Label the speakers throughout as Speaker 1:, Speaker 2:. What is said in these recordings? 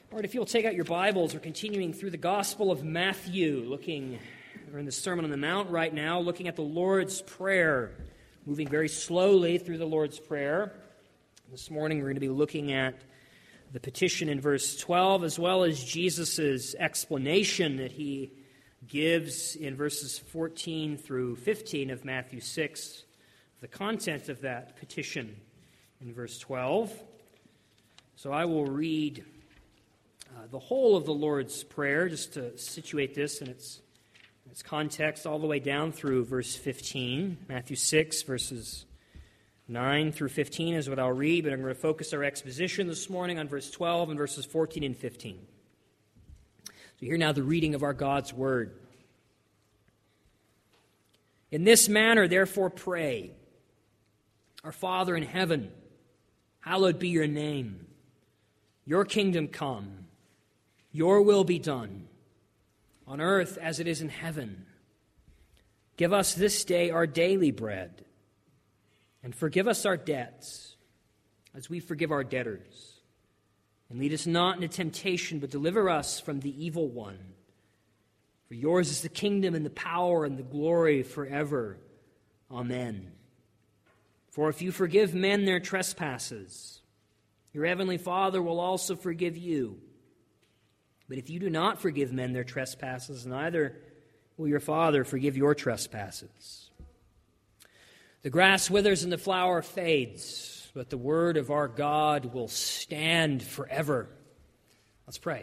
Speaker 1: All right, if you'll take out your Bibles, we're continuing through the Gospel of Matthew, we're in the Sermon on the Mount right now, looking at the Lord's Prayer, moving very slowly through the Lord's Prayer. This morning we're going to be looking at the petition in verse 12, as well as Jesus' explanation that he gives in verses 14 through 15 of Matthew 6, the content of that petition in verse 12. So I will read the whole of the Lord's Prayer, just to situate this in its context, all the way down through verse 15. Matthew 6, verses 9 through 15 is what I'll read, but I'm going to focus our exposition this morning on verse 12 and verses 14 and 15. So hear now the reading of our God's Word. In this manner, therefore, pray. Our Father in heaven, hallowed be your name. Your kingdom come. Your will be done, on earth as it is in heaven. Give us this day our daily bread, and forgive us our debts, as we forgive our debtors. And lead us not into temptation, but deliver us from the evil one. For yours is the kingdom and the power and the glory forever. Amen. For if you forgive men their trespasses, your heavenly Father will also forgive you. But if you do not forgive men their trespasses, neither will your Father forgive your trespasses. The grass withers and the flower fades, but the word of our God will stand forever. Let's pray.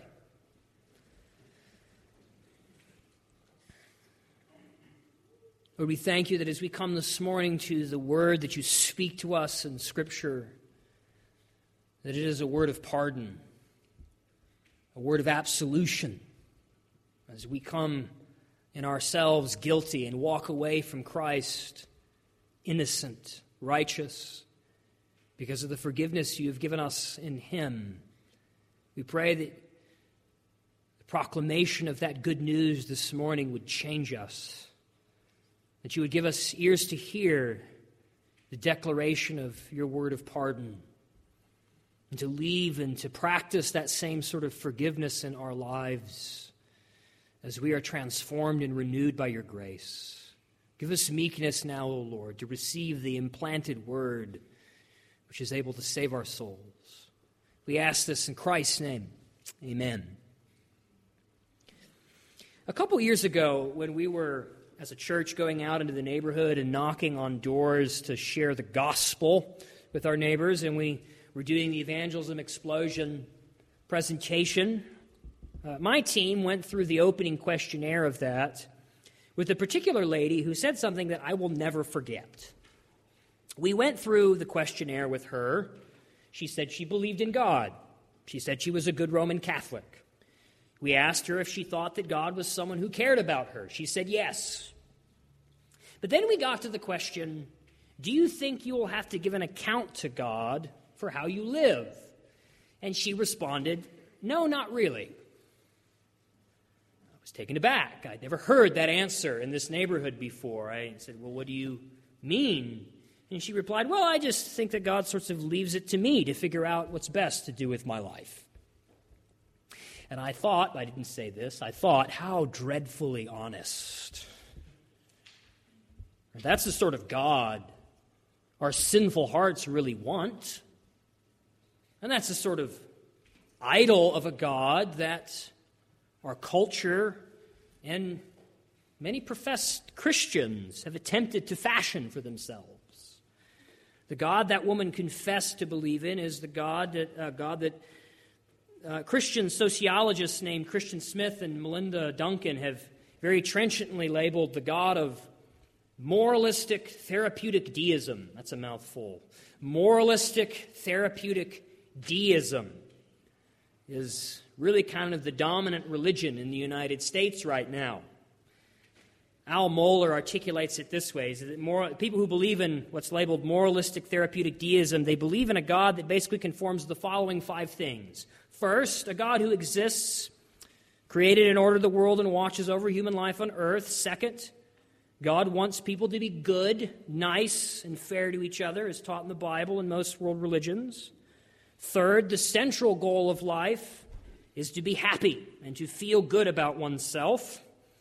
Speaker 1: Lord, we thank you that as we come this morning to the word that you speak to us in Scripture, that it is a word of pardon, a word of absolution, as we come in ourselves guilty and walk away from Christ innocent, righteous, because of the forgiveness you have given us in Him. We pray that the proclamation of that good news this morning would change us, that you would give us ears to hear the declaration of your word of pardon, and to leave and to practice that same sort of forgiveness in our lives as we are transformed and renewed by your grace. Give us meekness now, O Lord, to receive the implanted word which is able to save our souls. We ask this in Christ's name. Amen. A couple years ago, when we were, as a church, going out into the neighborhood and knocking on doors to share the gospel with our neighbors, and we're doing the Evangelism Explosion presentation. My team went through the opening questionnaire of that with a particular lady who said something that I will never forget. We went through the questionnaire with her. She said she believed in God. She said she was a good Roman Catholic. We asked her if she thought that God was someone who cared about her. She said yes. But then we got to the question, do you think you will have to give an account to God for how you live? And she responded, no, not really. I was taken aback. I'd never heard that answer in this neighborhood before. I said, well, what do you mean? And she replied, well, I just think that God sort of leaves it to me to figure out what's best to do with my life. And I didn't say this, I thought, how dreadfully honest. That's the sort of God our sinful hearts really want. And that's the sort of idol of a God that our culture and many professed Christians have attempted to fashion for themselves. The God that woman confessed to believe in is the God that Christian sociologists named Christian Smith and Melinda Duncan have very trenchantly labeled the God of moralistic therapeutic deism. That's a mouthful. Moralistic therapeutic deism is really kind of the dominant religion in the United States right now. Al Mohler articulates it this way: is that people who believe in what's labeled moralistic therapeutic deism, they believe in a God that basically conforms to the following 5 things. First, a God who exists, created and ordered the world and watches over human life on earth. Second, God wants people to be good, nice, and fair to each other, as taught in the Bible and most world religions. Third, the central goal of life is to be happy and to feel good about oneself.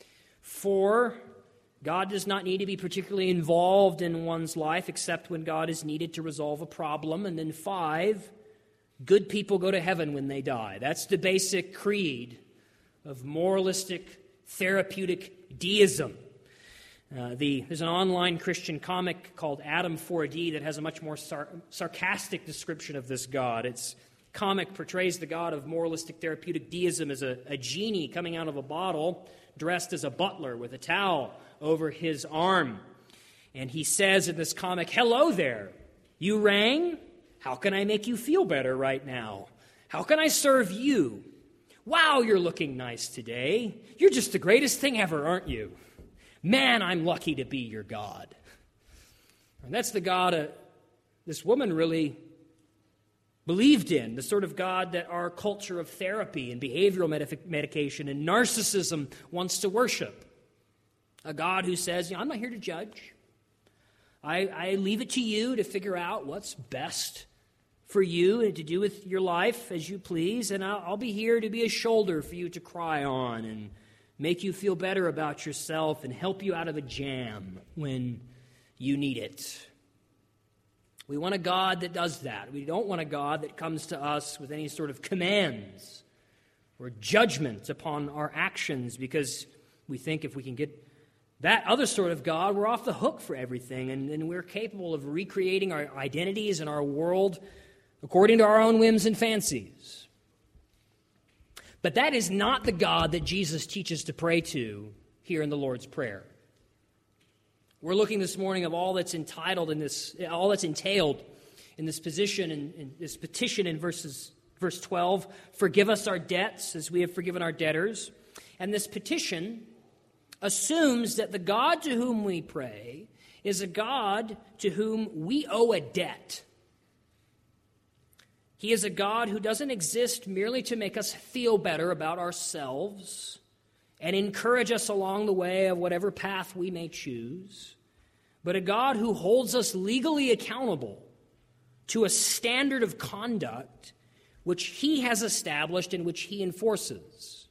Speaker 1: 4, God does not need to be particularly involved in one's life except when God is needed to resolve a problem. And then 5, good people go to heaven when they die. That's the basic creed of moralistic, therapeutic deism. There's an online Christian comic called Adam 4D that has a much more sarcastic description of this God. Its comic portrays the God of moralistic therapeutic deism as a genie coming out of a bottle, dressed as a butler with a towel over his arm. And he says in this comic, "Hello there. You rang? How can I make you feel better right now? How can I serve you? Wow, you're looking nice today. You're just the greatest thing ever, aren't you? Man, I'm lucky to be your God." And that's the God this woman really believed in, the sort of God that our culture of therapy and behavioral medication and narcissism wants to worship. A God who says, I'm not here to judge. I leave it to you to figure out what's best for you and to do with your life as you please, and I'll be here to be a shoulder for you to cry on and make you feel better about yourself and help you out of a jam when you need it. We want a God that does that. We don't want a God that comes to us with any sort of commands or judgment upon our actions, because we think if we can get that other sort of God, we're off the hook for everything, and we're capable of recreating our identities and our world according to our own whims and fancies. But that is not the God that Jesus teaches to pray to here in the Lord's Prayer. We're looking this morning of all that's entailed in this position in this petition in verse 12. Forgive us our debts as we have forgiven our debtors. And this petition assumes that the God to whom we pray is a God to whom we owe a debt. He is a God who doesn't exist merely to make us feel better about ourselves and encourage us along the way of whatever path we may choose, but a God who holds us legally accountable to a standard of conduct which He has established and which He enforces.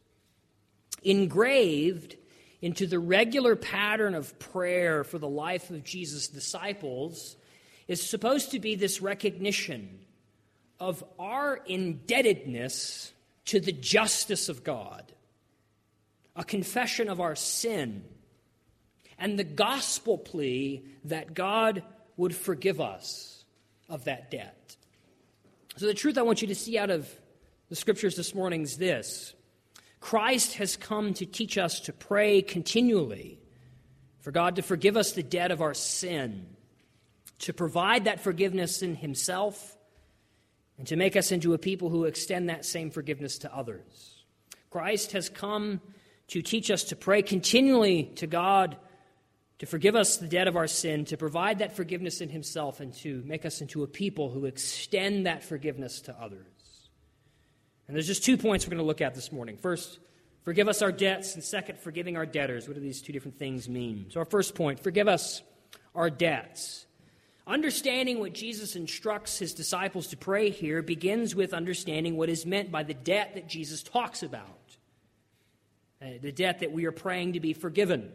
Speaker 1: Engraved into the regular pattern of prayer for the life of Jesus' disciples is supposed to be this recognition of our indebtedness to the justice of God, a confession of our sin, and the gospel plea that God would forgive us of that debt. So the truth I want you to see out of the Scriptures this morning is this: Christ has come to teach us to pray continually for God to forgive us the debt of our sin, to provide that forgiveness in Himself, and to make us into a people who extend that same forgiveness to others. Christ has come to teach us to pray continually to God to forgive us the debt of our sin, to provide that forgiveness in Himself, and to make us into a people who extend that forgiveness to others. And there's just 2 points we're going to look at this morning. First, forgive us our debts, and second, forgiving our debtors. What do these two different things mean? So our first point, forgive us our debts. Understanding what Jesus instructs His disciples to pray here begins with understanding what is meant by the debt that Jesus talks about, the debt that we are praying to be forgiven.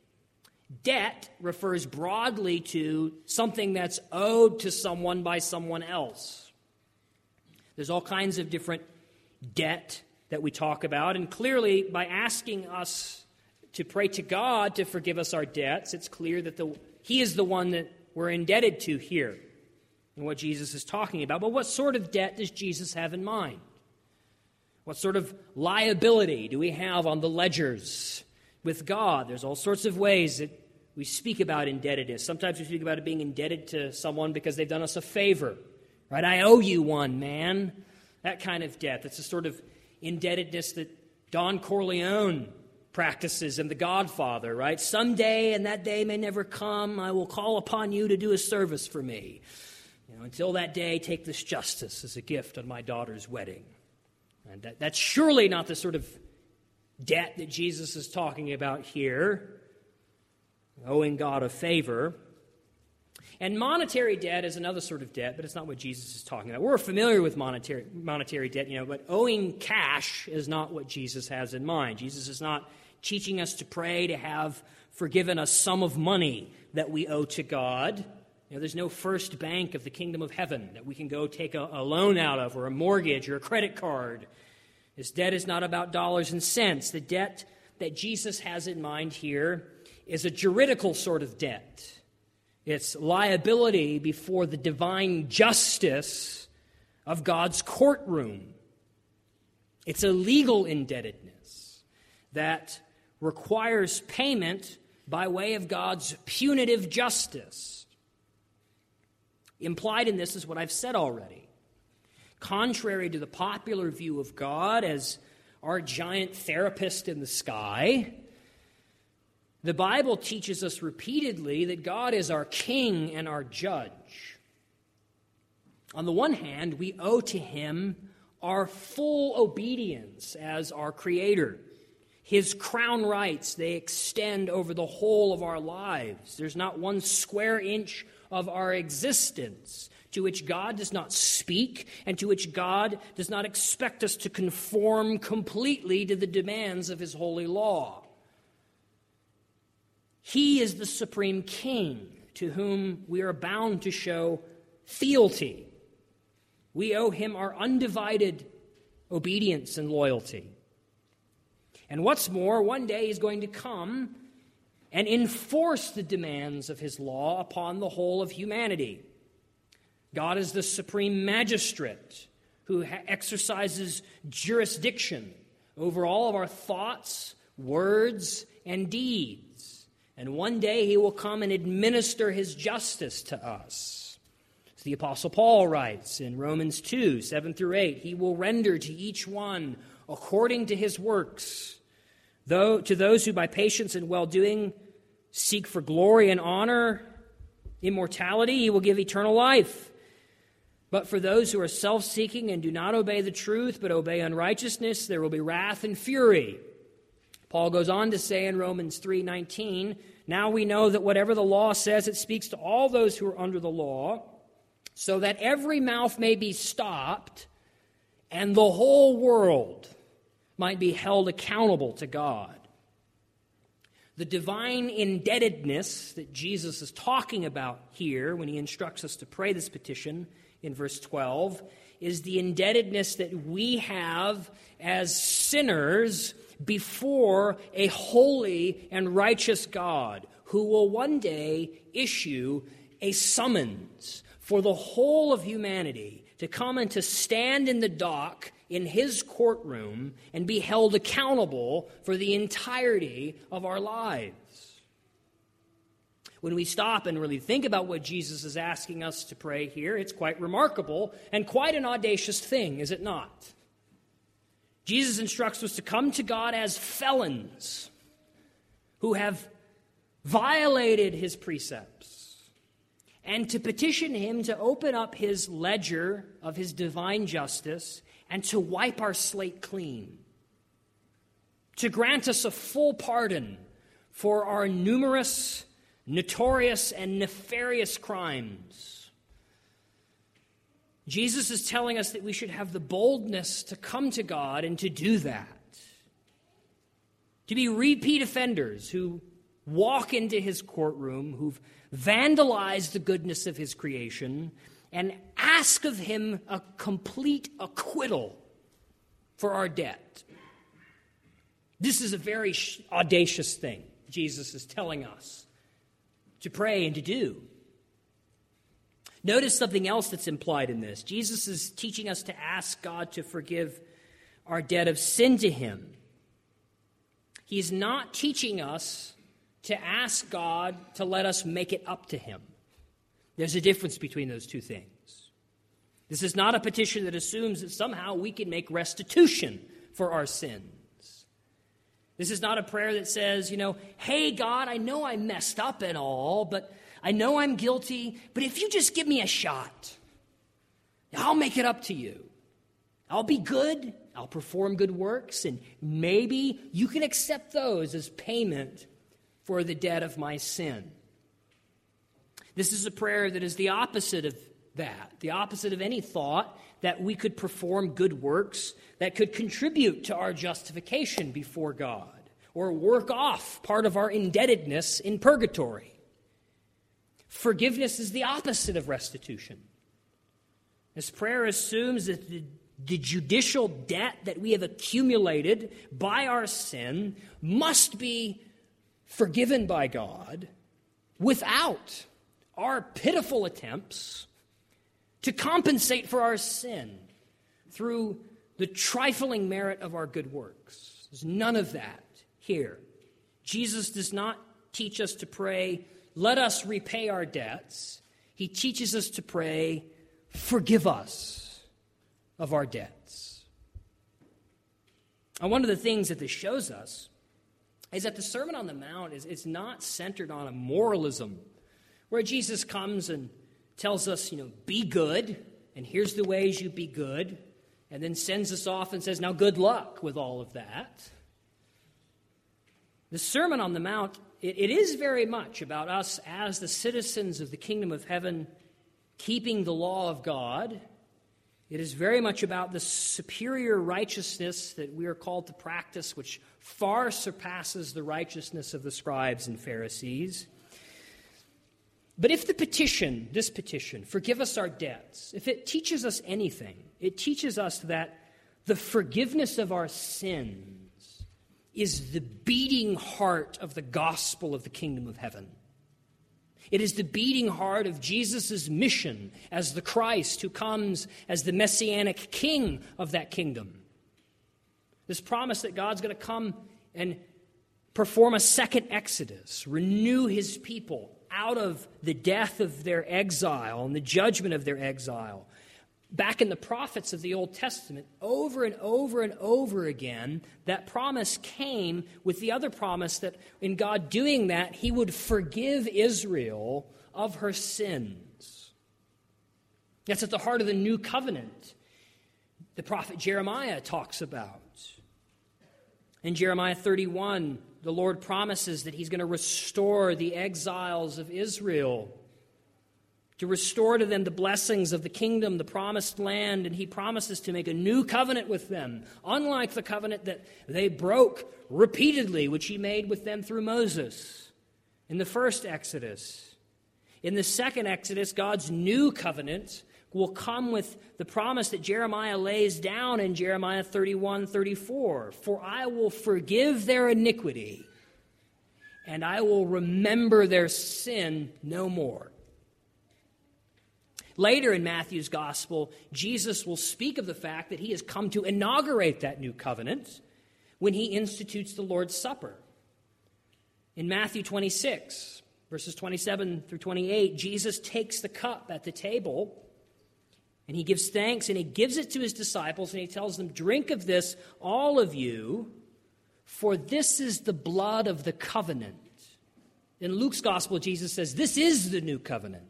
Speaker 1: Debt refers broadly to something that's owed to someone by someone else. There's all kinds of different debt that we talk about, and clearly by asking us to pray to God to forgive us our debts, it's clear that He is the one that we're indebted to here in what Jesus is talking about. But what sort of debt does Jesus have in mind? What sort of liability do we have on the ledgers with God? There's all sorts of ways that we speak about indebtedness. Sometimes we speak about it being indebted to someone because they've done us a favor. Right? I owe you one, man. That kind of debt. That's the sort of indebtedness that Don Corleone practices in The Godfather, right? Someday, and that day may never come, I will call upon you to do a service for me. Until that day, take this justice as a gift on my daughter's wedding. And that's surely not the sort of debt that Jesus is talking about here, owing God a favor. And monetary debt is another sort of debt, but it's not what Jesus is talking about. We're familiar with monetary debt, but owing cash is not what Jesus has in mind. Jesus is not teaching us to pray to have forgiven a sum of money that we owe to God. There's no first bank of the kingdom of heaven that we can go take a loan out of, or a mortgage or a credit card. This debt is not about dollars and cents. The debt that Jesus has in mind here is a juridical sort of debt. It's liability before the divine justice of God's courtroom. It's a legal indebtedness that requires payment by way of God's punitive justice. Implied in this is what I've said already. Contrary to the popular view of God as our giant therapist in the sky, the Bible teaches us repeatedly that God is our king and our judge. On the one hand, we owe to him our full obedience as our creator. His crown rights, they extend over the whole of our lives. There's not one square inch of our existence to which God does not speak and to which God does not expect us to conform completely to the demands of his holy law. He is the supreme king to whom we are bound to show fealty. We owe him our undivided obedience and loyalty. And what's more, one day he's going to come and enforce the demands of his law upon the whole of humanity. God is the supreme magistrate who exercises jurisdiction over all of our thoughts, words, and deeds. And one day he will come and administer his justice to us. As the Apostle Paul writes in Romans 2, 7 through 8, he will render to each one according to his works. Though to those who by patience and well-doing seek for glory and honor, immortality, he will give eternal life. But for those who are self-seeking and do not obey the truth, but obey unrighteousness, there will be wrath and fury. Paul goes on to say in Romans 3:19, now we know that whatever the law says, it speaks to all those who are under the law, so that every mouth may be stopped, and the whole world might be held accountable to God. The divine indebtedness that Jesus is talking about here when he instructs us to pray this petition in verse 12 is the indebtedness that we have as sinners before a holy and righteous God who will one day issue a summons for the whole of humanity to come and to stand in the dock in his courtroom and be held accountable for the entirety of our lives. When we stop and really think about what Jesus is asking us to pray here, it's quite remarkable and quite an audacious thing, is it not? Jesus instructs us to come to God as felons who have violated his precepts and to petition him to open up his ledger of his divine justice and to wipe our slate clean, to grant us a full pardon for our numerous, notorious, and nefarious crimes. Jesus is telling us that we should have the boldness to come to God and to do that, to be repeat offenders who walk into his courtroom, who've vandalized the goodness of his creation, and ask of him a complete acquittal for our debt. This is a very audacious thing Jesus is telling us to pray and to do. Notice something else that's implied in this. Jesus is teaching us to ask God to forgive our debt of sin to him. He's not teaching us to ask God to let us make it up to him. There's a difference between those two things. This is not a petition that assumes that somehow we can make restitution for our sins. This is not a prayer that says, hey, God, I know I messed up and all, but I know I'm guilty, but if you just give me a shot, I'll make it up to you. I'll be good, I'll perform good works, and maybe you can accept those as payment for the debt of my sin. This is a prayer that is the opposite of that, the opposite of any thought that we could perform good works that could contribute to our justification before God or work off part of our indebtedness in purgatory. Forgiveness is the opposite of restitution. This prayer assumes that the judicial debt that we have accumulated by our sin must be forgiven by God without our pitiful attempts to compensate for our sin through the trifling merit of our good works. There's none of that here. Jesus does not teach us to pray, "Let us repay our debts." He teaches us to pray, "Forgive us of our debts." And one of the things that this shows us is that the Sermon on the Mount is not centered on a moralism where Jesus comes and tells us, be good, and here's the ways you be good, and then sends us off and says, now good luck with all of that. The Sermon on the Mount, it is very much about us as the citizens of the kingdom of heaven keeping the law of God. It is very much about the superior righteousness that we are called to practice, which far surpasses the righteousness of the scribes and Pharisees. But if this petition, forgive us our debts, if it teaches us anything, it teaches us that the forgiveness of our sins is the beating heart of the gospel of the kingdom of heaven. It is the beating heart of Jesus' mission as the Christ who comes as the messianic king of that kingdom. This promise that God's going to come and perform a second Exodus, renew his people out of the death of their exile and the judgment of their exile. Back in the prophets of the Old Testament, over and over and over again, that promise came with the other promise that in God doing that, he would forgive Israel of her sins. That's at the heart of the new covenant the prophet Jeremiah talks about. In Jeremiah 31, the Lord promises that he's going to restore the exiles of Israel, to restore to them the blessings of the kingdom, the promised land, and he promises to make a new covenant with them, unlike the covenant that they broke repeatedly, which he made with them through Moses in the first Exodus. In the second Exodus, God's new covenant will come with the promise that Jeremiah lays down in Jeremiah 31:34. For I will forgive their iniquity, and I will remember their sin no more. Later in Matthew's gospel, Jesus will speak of the fact that he has come to inaugurate that new covenant when he institutes the Lord's Supper. In Matthew 26, verses 27 through 28, Jesus takes the cup at the table, and he gives thanks, and he gives it to his disciples, and he tells them, drink of this, all of you, for this is the blood of the covenant. In Luke's gospel, Jesus says, this is the new covenant.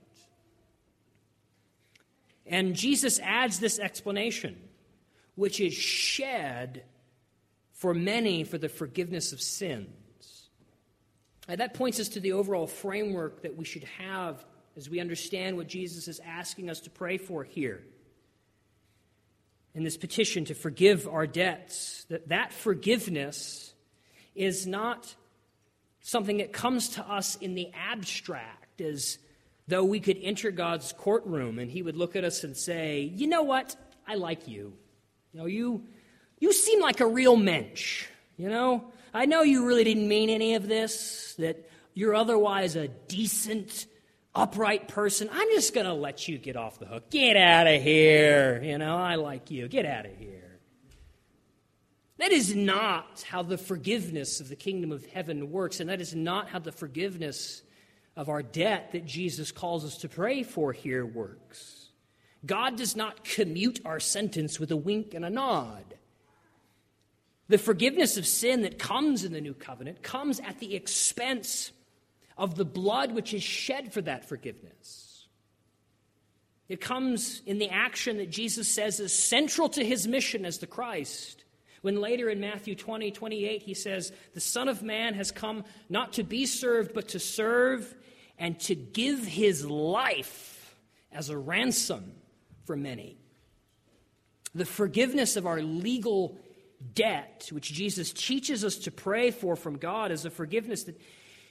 Speaker 1: And Jesus adds this explanation, which is shed for many for the forgiveness of sins. And that points us to the overall framework that we should have as we understand what Jesus is asking us to pray for here. In this petition to forgive our debts, that forgiveness is not something that comes to us in the abstract, as though we could enter God's courtroom and he would look at us and say, you know what, I like you. You seem like a real mensch, I know you really didn't mean any of this, that you're otherwise a decent, upright person. I'm just going to let you get off the hook. Get out of here. I like you. Get out of here. That is not how the forgiveness of the kingdom of heaven works, and that is not how the forgiveness of our debt that Jesus calls us to pray for here works. God does not commute our sentence with a wink and a nod. The forgiveness of sin that comes in the new covenant comes at the expense of the blood which is shed for that forgiveness. It comes in the action that Jesus says is central to his mission as the Christ. When later in Matthew 20:28 he says, the Son of Man has come not to be served but to serve and to give his life as a ransom for many. The forgiveness of our legal debt, which Jesus teaches us to pray for from God, is a forgiveness that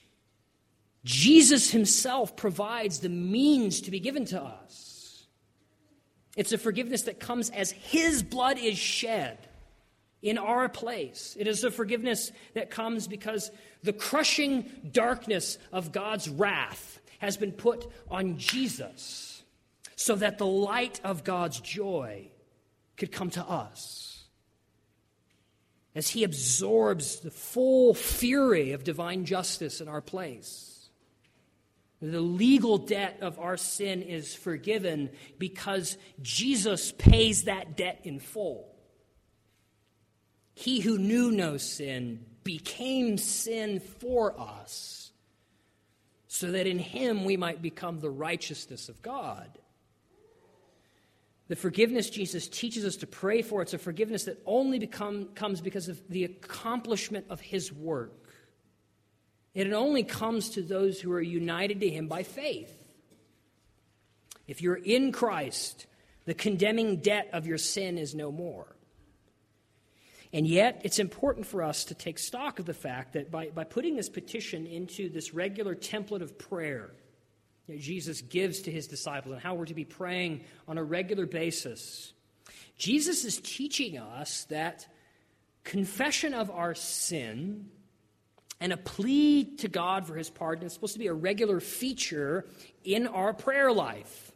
Speaker 1: Jesus himself provides the means to be given to us. It's a forgiveness that comes as his blood is shed in our place. It is a forgiveness that comes because the crushing darkness of God's wrath has been put on Jesus so that the light of God's joy could come to us. As he absorbs the full fury of divine justice in our place. The legal debt of our sin is forgiven because Jesus pays that debt in full. He who knew no sin became sin for us, so that in him we might become the righteousness of God. The forgiveness Jesus teaches us to pray for, it's a forgiveness that only comes because of the accomplishment of his work. It only comes to those who are united to him by faith. If you're in Christ, the condemning debt of your sin is no more. And yet, it's important for us to take stock of the fact that by putting this petition into this regular template of prayer that Jesus gives to his disciples and how we're to be praying on a regular basis, Jesus is teaching us that confession of our sin and a plea to God for his pardon is supposed to be a regular feature in our prayer life.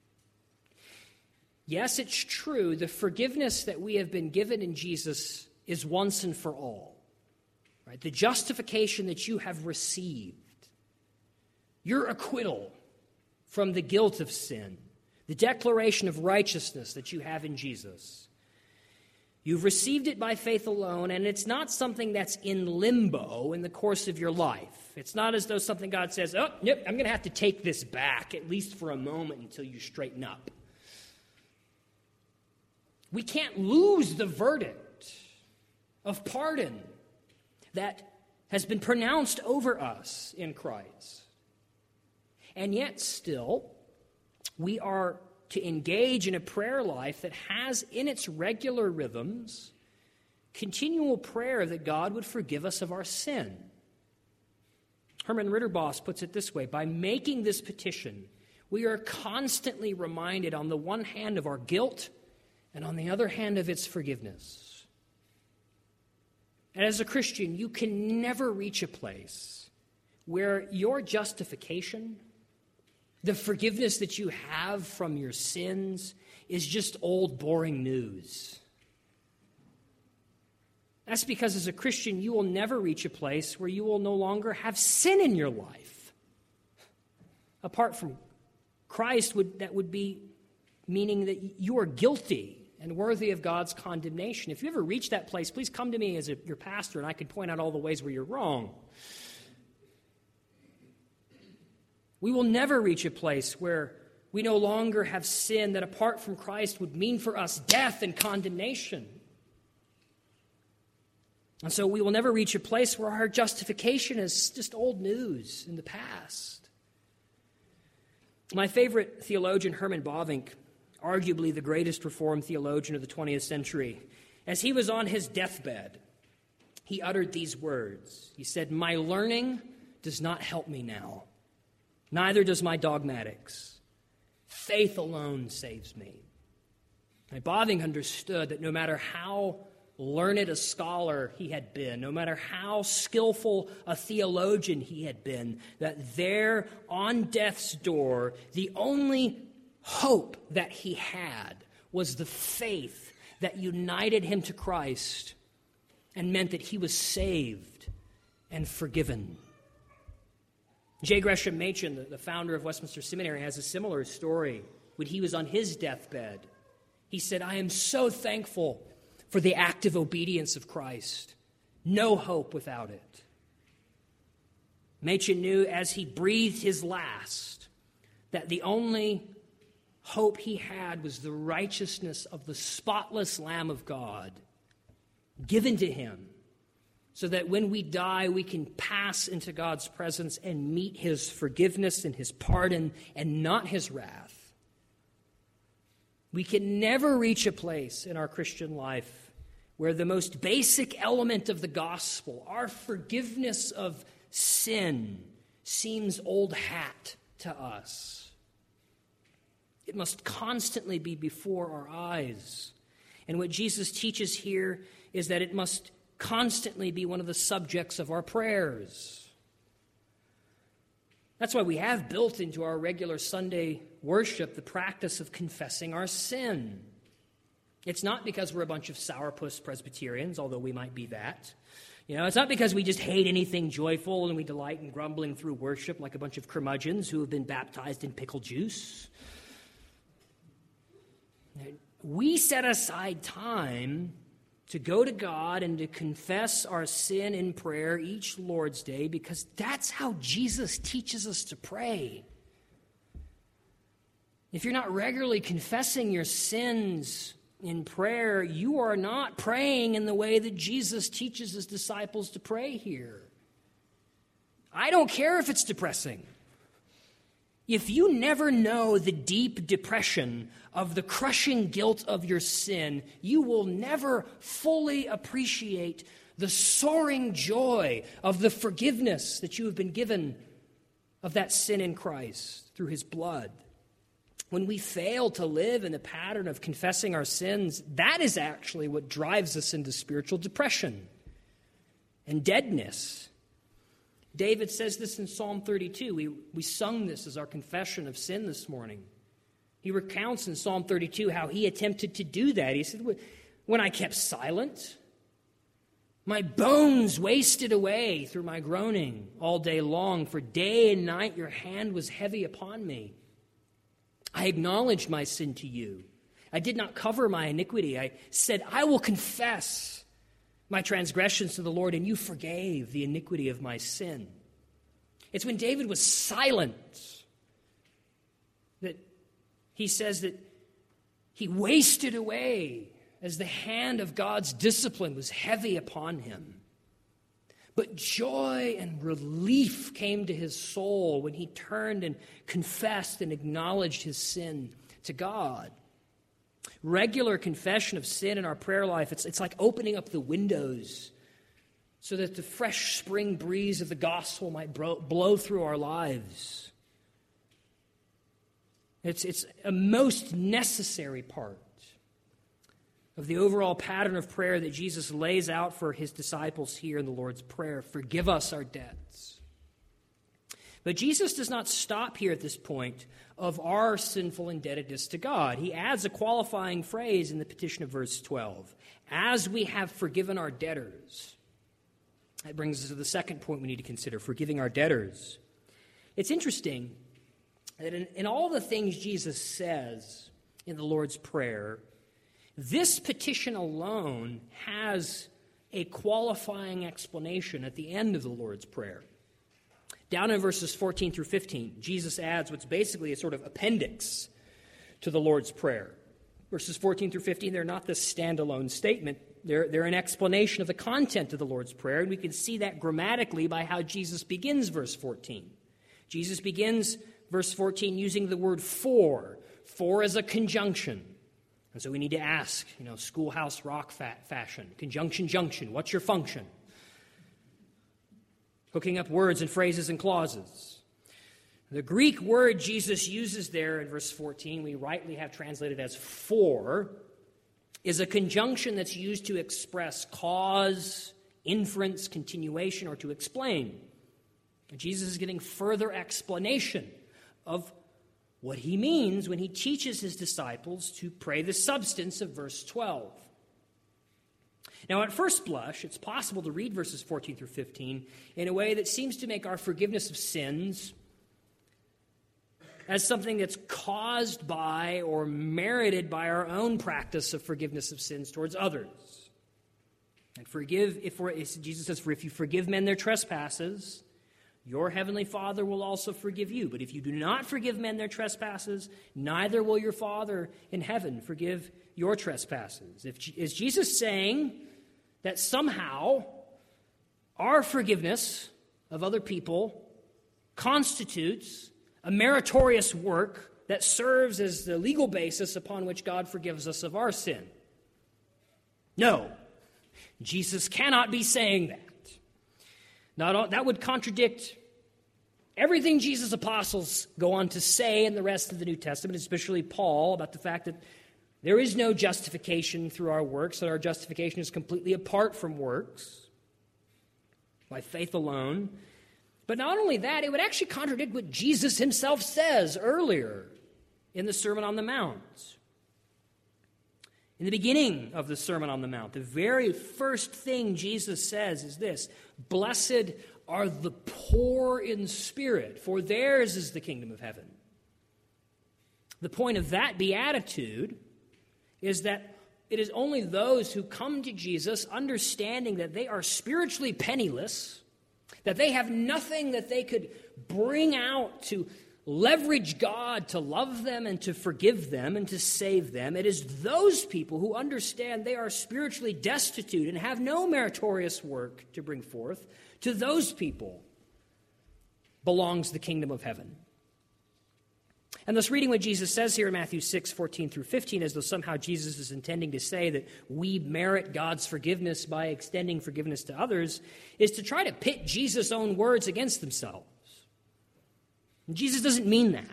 Speaker 1: Yes, it's true, the forgiveness that we have been given in Jesus is once and for all. Right? The justification that you have received, your acquittal from the guilt of sin, the declaration of righteousness that you have in Jesus. You've received it by faith alone, and it's not something that's in limbo in the course of your life. It's not as though something God says, oh, nope, I'm going to have to take this back, at least for a moment, until you straighten up. We can't lose the verdict of pardon that has been pronounced over us in Christ. And yet still, we are to engage in a prayer life that has in its regular rhythms continual prayer that God would forgive us of our sin. Herman Ritterboss puts it this way: by making this petition, we are constantly reminded on the one hand of our guilt and on the other hand of its forgiveness. And as a Christian, you can never reach a place where your justification, the forgiveness that you have from your sins, is just old, boring news. That's because as a Christian, you will never reach a place where you will no longer have sin in your life. Apart from Christ, that would be meaning that you are guilty and worthy of God's condemnation. If you ever reach that place, please come to me as your pastor, and I can point out all the ways where you're wrong. We will never reach a place where we no longer have sin that apart from Christ would mean for us death and condemnation. And so we will never reach a place where our justification is just old news in the past. My favorite theologian, Herman Bavinck, arguably the greatest Reformed theologian of the 20th century, as he was on his deathbed, he uttered these words. He said, "My learning does not help me now. Neither does my dogmatics. Faith alone saves me." And Bavinck understood that no matter how learned a scholar he had been, no matter how skillful a theologian he had been, that there on death's door, the only hope that he had was the faith that united him to Christ and meant that he was saved and forgiven. J. Gresham Machen, the founder of Westminster Seminary, has a similar story when he was on his deathbed. He said, "I am so thankful for the active obedience of Christ. No hope without it." Machen knew as he breathed his last that the only hope he had was the righteousness of the spotless Lamb of God given to him so that when we die, we can pass into God's presence and meet his forgiveness and his pardon and not his wrath. We can never reach a place in our Christian life where the most basic element of the gospel, our forgiveness of sin, seems old hat to us. It must constantly be before our eyes. And what Jesus teaches here is that it must constantly be one of the subjects of our prayers. That's why we have built into our regular Sunday worship the practice of confessing our sin. It's not because we're a bunch of sourpuss Presbyterians, although we might be that. It's not because we just hate anything joyful and we delight in grumbling through worship like a bunch of curmudgeons who have been baptized in pickle juice. We set aside time to go to God and to confess our sin in prayer each Lord's Day because that's how Jesus teaches us to pray. If you're not regularly confessing your sins in prayer, you are not praying in the way that Jesus teaches his disciples to pray here. I don't care if it's depressing. If you never know the deep depression of the crushing guilt of your sin, you will never fully appreciate the soaring joy of the forgiveness that you have been given of that sin in Christ through his blood. When we fail to live in the pattern of confessing our sins, that is actually what drives us into spiritual depression and deadness. David says this in Psalm 32. We sung this as our confession of sin this morning. He recounts in Psalm 32 how he attempted to do that. He said, when I kept silent, my bones wasted away through my groaning all day long. For day and night your hand was heavy upon me. I acknowledged my sin to you. I did not cover my iniquity. I said, I will confess my transgressions to the Lord, and you forgave the iniquity of my sin. It's when David was silent that he says that he wasted away as the hand of God's discipline was heavy upon him. But joy and relief came to his soul when he turned and confessed and acknowledged his sin to God. Regular confession of sin in our prayer life, it's like opening up the windows so that the fresh spring breeze of the gospel might blow through our lives. It's a most necessary part of the overall pattern of prayer that Jesus lays out for his disciples here in the Lord's Prayer. Forgive us our debts. But Jesus does not stop here at this point of our sinful indebtedness to God. He adds a qualifying phrase in the petition of verse 12. As we have forgiven our debtors. That brings us to the second point we need to consider, forgiving our debtors. It's interesting that in all the things Jesus says in the Lord's Prayer, this petition alone has a qualifying explanation at the end of the Lord's Prayer. Down in verses 14 through 15, Jesus adds what's basically a sort of appendix to the Lord's Prayer. Verses 14 through 15, they're not this standalone statement. They're an explanation of the content of the Lord's Prayer, and we can see that grammatically by how Jesus begins verse 14. Jesus begins verse 14 using the word for. For is a conjunction. And so we need to ask, schoolhouse rock fashion, conjunction, junction, what's your function? Hooking up words and phrases and clauses. The Greek word Jesus uses there in verse 14, we rightly have translated as for, is a conjunction that's used to express cause, inference, continuation, or to explain. And Jesus is getting further explanation of what he means when he teaches his disciples to pray the substance of verse 12. Now, at first blush, it's possible to read verses 14 through 15 in a way that seems to make our forgiveness of sins as something that's caused by or merited by our own practice of forgiveness of sins towards others. And Jesus says, for if you forgive men their trespasses, your heavenly Father will also forgive you. But if you do not forgive men their trespasses, neither will your Father in heaven forgive your trespasses. Is Jesus saying that somehow our forgiveness of other people constitutes a meritorious work that serves as the legal basis upon which God forgives us of our sin. No, Jesus cannot be saying that. That would contradict everything Jesus' apostles go on to say in the rest of the New Testament, especially Paul, about the fact that there is no justification through our works, that our justification is completely apart from works, by faith alone. But not only that, it would actually contradict what Jesus himself says earlier in the Sermon on the Mount. In the beginning of the Sermon on the Mount, the very first thing Jesus says is this: "Blessed are the poor in spirit, for theirs is the kingdom of heaven." The point of that beatitude is that it is only those who come to Jesus understanding that they are spiritually penniless, that they have nothing that they could bring out to leverage God to love them and to forgive them and to save them. It is those people who understand they are spiritually destitute and have no meritorious work to bring forth. To those people belongs the kingdom of heaven. And thus, reading what Jesus says here in Matthew 6:14 through 15, as though somehow Jesus is intending to say that we merit God's forgiveness by extending forgiveness to others, is to try to pit Jesus' own words against themselves. And Jesus doesn't mean that.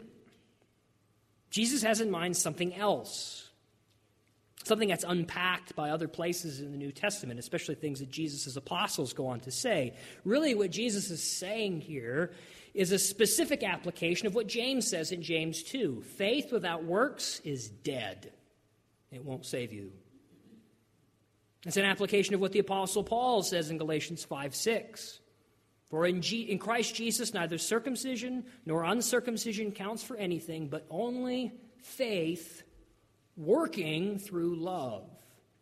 Speaker 1: Jesus has in mind something else, something that's unpacked by other places in the New Testament, especially things that Jesus' apostles go on to say. Really, what Jesus is saying here is a specific application of what James says in James 2. Faith without works is dead. It won't save you. It's an application of what the Apostle Paul says in Galatians 5:6. For in Christ Jesus, neither circumcision nor uncircumcision counts for anything, but only faith working through love.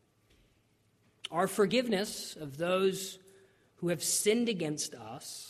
Speaker 1: Our forgiveness of those who have sinned against us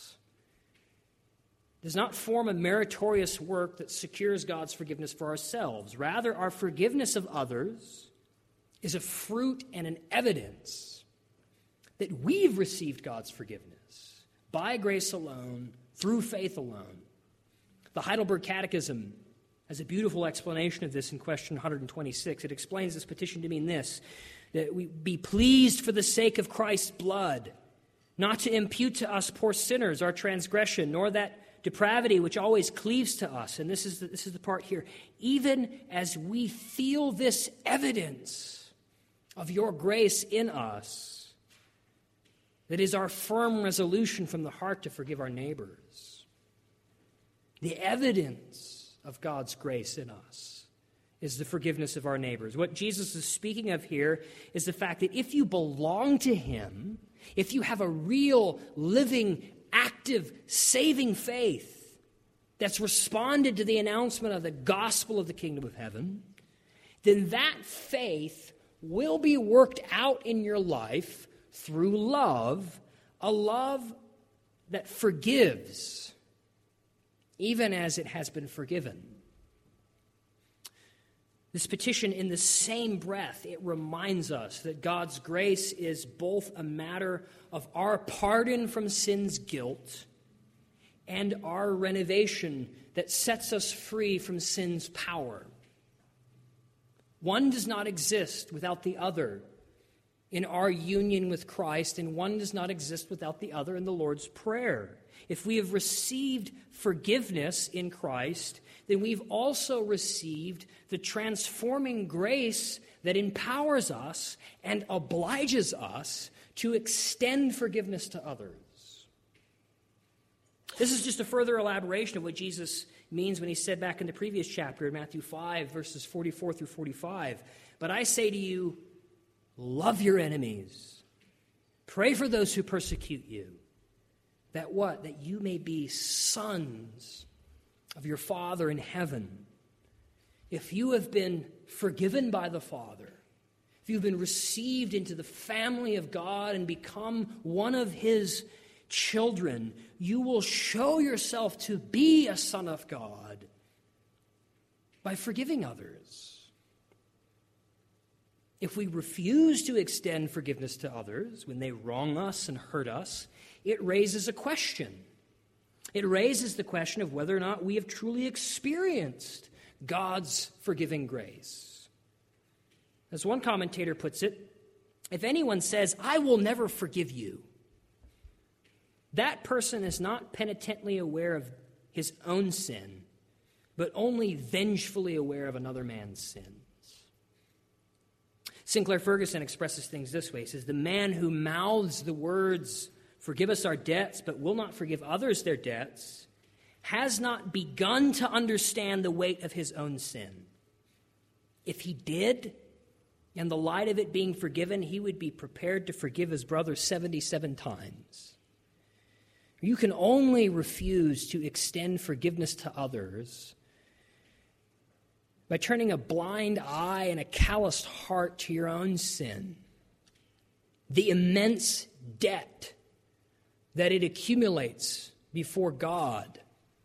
Speaker 1: does not form a meritorious work that secures God's forgiveness for ourselves. Rather, our forgiveness of others is a fruit and an evidence that we've received God's forgiveness by grace alone, through faith alone. The Heidelberg Catechism has a beautiful explanation of this in question 126. It explains this petition to mean this: that we be pleased for the sake of Christ's blood, not to impute to us poor sinners our transgression, nor that depravity which always cleaves to us. And this is the part here. Even as we feel this evidence of your grace in us, that is our firm resolution from the heart to forgive our neighbors. The evidence of God's grace in us is the forgiveness of our neighbors. What Jesus is speaking of here is the fact that if you belong to him, if you have a real, living, active, saving faith that's responded to the announcement of the gospel of the kingdom of heaven, then that faith will be worked out in your life through love, a love that forgives, even as it has been forgiven. This petition, in the same breath, it reminds us that God's grace is both a matter of our pardon from sin's guilt and our renovation that sets us free from sin's power. One does not exist without the other in our union with Christ, and one does not exist without the other in the Lord's Prayer. If we have received forgiveness in Christ, then we've also received the transforming grace that empowers us and obliges us to extend forgiveness to others. This is just a further elaboration of what Jesus means when he said back in the previous chapter in Matthew 5, verses 44 through 45, "But I say to you, love your enemies. Pray for those who persecute you. That what? That you may be sons of your Father in heaven. If you have been forgiven by the Father, if you've been received into the family of God and become one of his children, you will show yourself to be a son of God by forgiving others." If we refuse to extend forgiveness to others when they wrong us and hurt us, it raises a question. It raises the question of whether or not we have truly experienced God's forgiving grace. As one commentator puts it, if anyone says, "I will never forgive you," that person is not penitently aware of his own sin, but only vengefully aware of another man's sins. Sinclair Ferguson expresses things this way. He says, "The man who mouths the words, 'Forgive us our debts, but will not forgive others their debts,' has not begun to understand the weight of his own sin. If he did, in the light of it being forgiven, he would be prepared to forgive his brother 77 times. You can only refuse to extend forgiveness to others by turning a blind eye and a calloused heart to your own sin, the immense debt that it accumulates before God.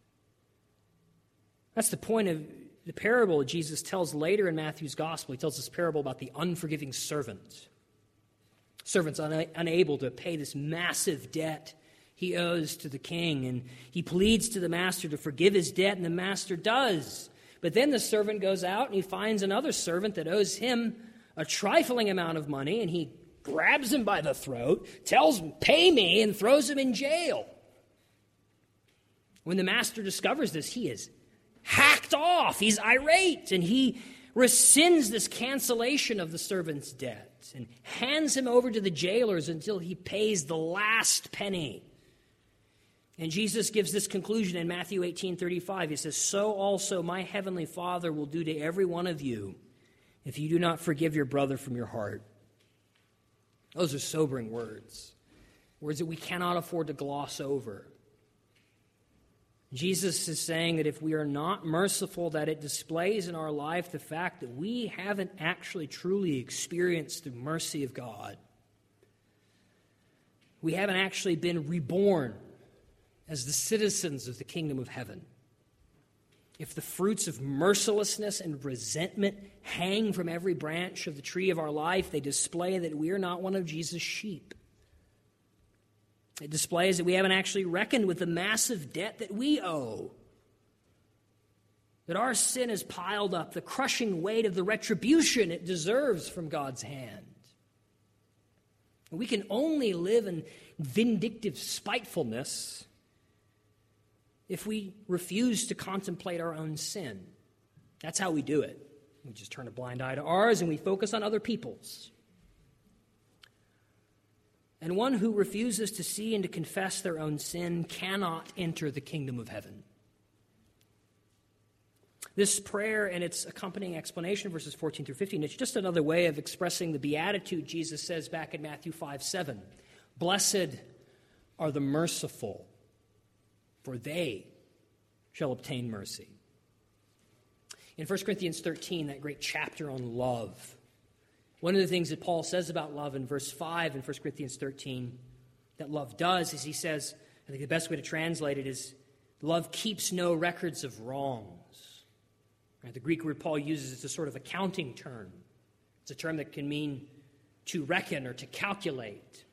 Speaker 1: That's the point of the parable Jesus tells later in Matthew's gospel. He tells this parable about the unforgiving servant. Servant's unable to pay this massive debt he owes to the king, and he pleads to the master to forgive his debt, and the master does. But then the servant goes out and he finds another servant that owes him a trifling amount of money, and he grabs him by the throat, tells him, "Pay me," and throws him in jail. When the master discovers this, he is hacked off. He's irate, and he rescinds this cancellation of the servant's debt and hands him over to the jailers until he pays the last penny. And Jesus gives this conclusion in Matthew 18:35. He says, "So also my heavenly Father will do to every one of you if you do not forgive your brother from your heart." Those are sobering words, words that we cannot afford to gloss over. Jesus is saying that if we are not merciful, that it displays in our life the fact that we haven't actually truly experienced the mercy of God. We haven't actually been reborn as the citizens of the kingdom of heaven. If the fruits of mercilessness and resentment hang from every branch of the tree of our life, they display that we are not one of Jesus' sheep. It displays that we haven't actually reckoned with the massive debt that we owe. That our sin has piled up the crushing weight of the retribution it deserves from God's hand. We can only live in vindictive spitefulness if we refuse to contemplate our own sin. That's how we do it. We just turn a blind eye to ours and we focus on other people's. And one who refuses to see and to confess their own sin cannot enter the kingdom of heaven. This prayer and its accompanying explanation, verses 14 through 15, it's just another way of expressing the beatitude Jesus says back in Matthew 5:7. "Blessed are the merciful, for they shall obtain mercy." In 1 Corinthians 13, that great chapter on love, one of the things that Paul says about love in verse 5 in 1 Corinthians 13 that love does is he says, I think the best way to translate it is, love keeps no records of wrongs. Right? The Greek word Paul uses is a sort of accounting term. It's a term that can mean to reckon or to calculate.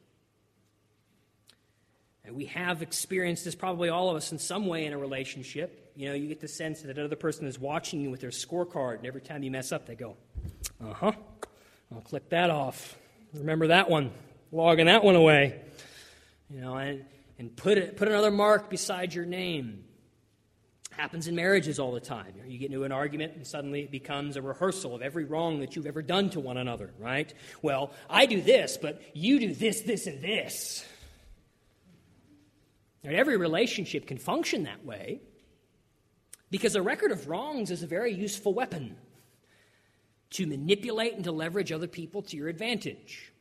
Speaker 1: And we have experienced this, probably all of us, in some way in a relationship. You know, you get the sense that another person is watching you with their scorecard, and every time you mess up, they go, I'll click that off. Remember that one. Logging that one away. You know, and put another mark beside your name. Happens in marriages all the time. You get into an argument and suddenly it becomes a rehearsal of every wrong that you've ever done to one another, right? Well, I do this, but you do this, this, and this. And every relationship can function that way because a record of wrongs is a very useful weapon to manipulate and to leverage other people to your advantage.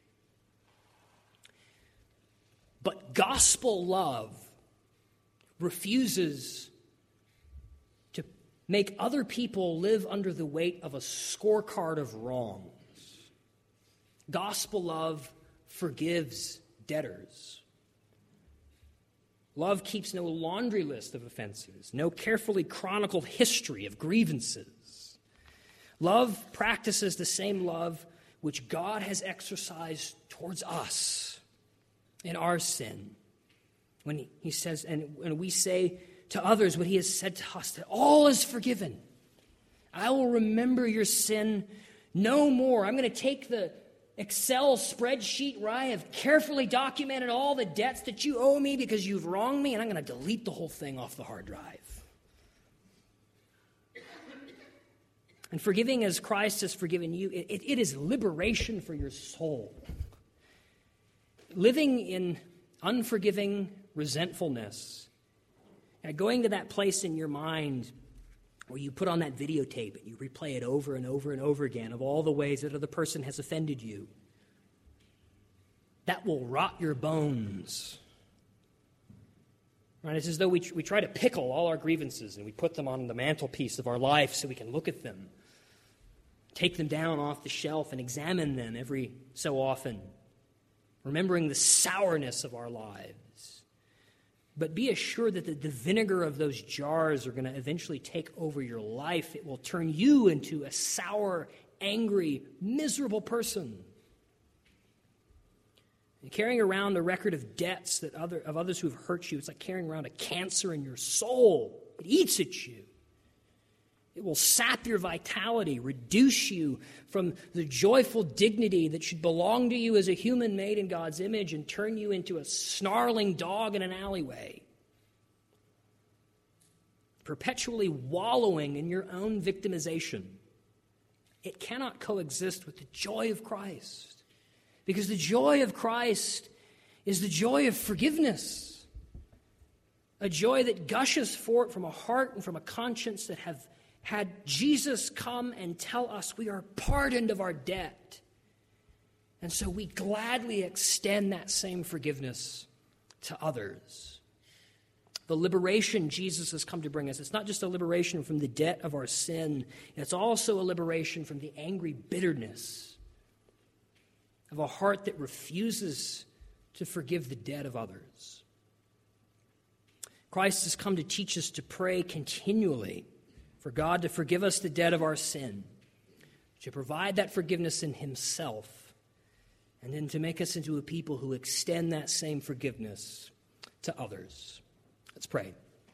Speaker 1: But gospel love refuses to make other people live under the weight of a scorecard of wrongs. Gospel love forgives debtors. Love keeps no laundry list of offenses, no carefully chronicled history of grievances. Love practices the same love which God has exercised towards us in our sin. When he says, and we say to others what he has said to us, that all is forgiven. I will remember your sin no more. I'm going to take the Excel spreadsheet where I have carefully documented all the debts that you owe me because you've wronged me, and I'm going to delete the whole thing off the hard drive. And forgiving as Christ has forgiven you, it is liberation for your soul. Living in unforgiving resentfulness, going to that place in your mind where you put on that videotape and you replay it over and over and over again of all the ways that other person has offended you, that will rot your bones. Right? It's as though we try to pickle all our grievances and we put them on the mantelpiece of our life so we can look at them, take them down off the shelf and examine them every so often, remembering the sourness of our lives. But be assured that the vinegar of those jars are going to eventually take over your life. It will turn you into a sour, angry, miserable person. And carrying around a record of debts of others who have hurt you, it's like carrying around a cancer in your soul. It eats at you. It will sap your vitality, reduce you from the joyful dignity that should belong to you as a human made in God's image, and turn you into a snarling dog in an alleyway, perpetually wallowing in your own victimization. It cannot coexist with the joy of Christ, because the joy of Christ is the joy of forgiveness, a joy that gushes forth from a heart and from a conscience that have had Jesus come and tell us we are pardoned of our debt. And so we gladly extend that same forgiveness to others. The liberation Jesus has come to bring us, it's not just a liberation from the debt of our sin, it's also a liberation from the angry bitterness of a heart that refuses to forgive the debt of others. Christ has come to teach us to pray continually for God to forgive us the debt of our sin, to provide that forgiveness in himself, and then to make us into a people who extend that same forgiveness to others. Let's pray.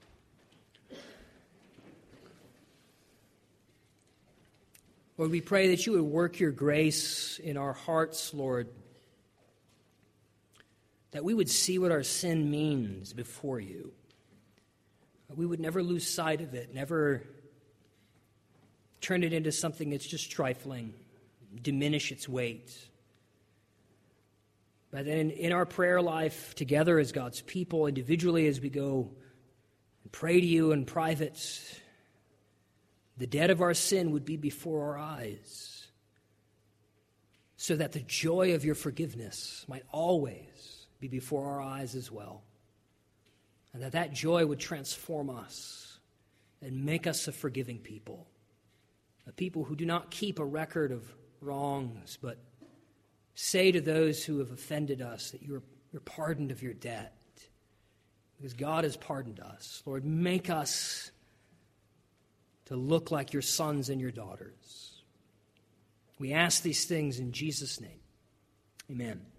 Speaker 1: Lord, we pray that you would work your grace in our hearts, Lord, that we would see what our sin means before you. We would never lose sight of it, never turn it into something that's just trifling, diminish its weight. But then in our prayer life together as God's people, individually as we go and pray to you in private, the debt of our sin would be before our eyes, so that the joy of your forgiveness might always be before our eyes as well. And that joy would transform us and make us a forgiving people. A people who do not keep a record of wrongs, but say to those who have offended us that you're pardoned of your debt, because God has pardoned us. Lord, make us to look like your sons and your daughters. We ask these things in Jesus' name. Amen.